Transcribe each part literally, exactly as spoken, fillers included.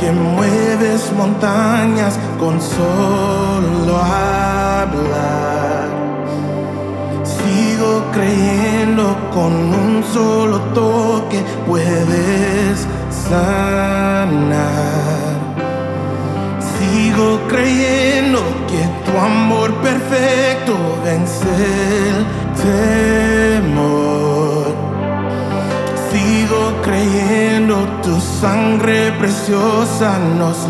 que mueves montañas con solo hablar. Sigo creyendo con un solo toque puedes sanar. Sigo creyendo que tu amor perfecto vence el temor. Sigo creyendo tu sangre preciosa nos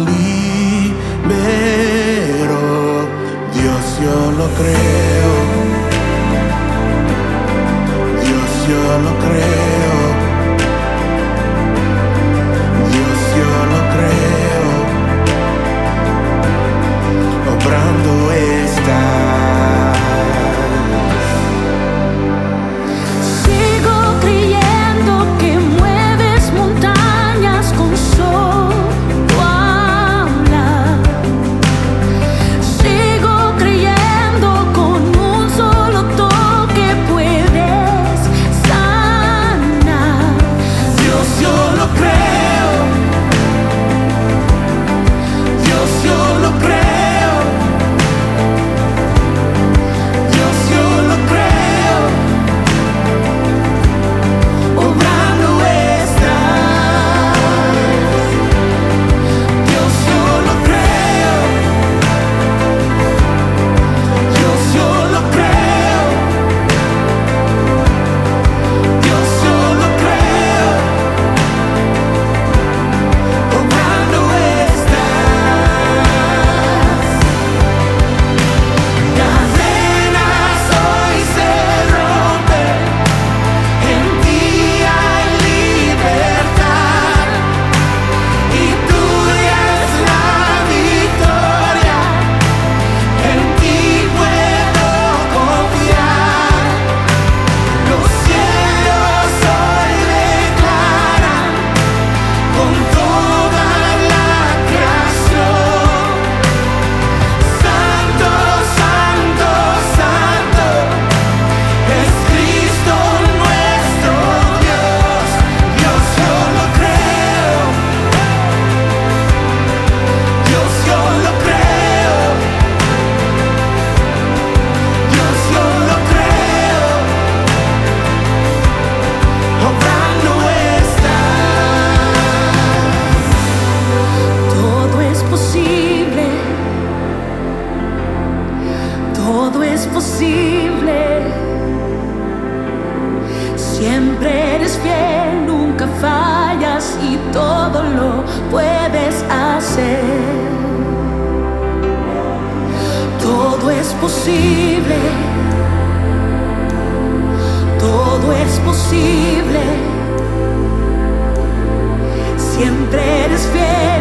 liberó. Dios, yo lo creo. Dios, yo lo creo. Dios, yo lo creo. Obrando estás. Sigo creyendo que mueves montañas con solo hablar. Sigo creyendo con un solo toque puedes sanar. Dios, yo lo creo. Dios, yo lo creo. Todo es posible, siempre eres fiel, nunca fallas y todo lo puedes hacer. Todo es posible, todo es posible, siempre eres fiel.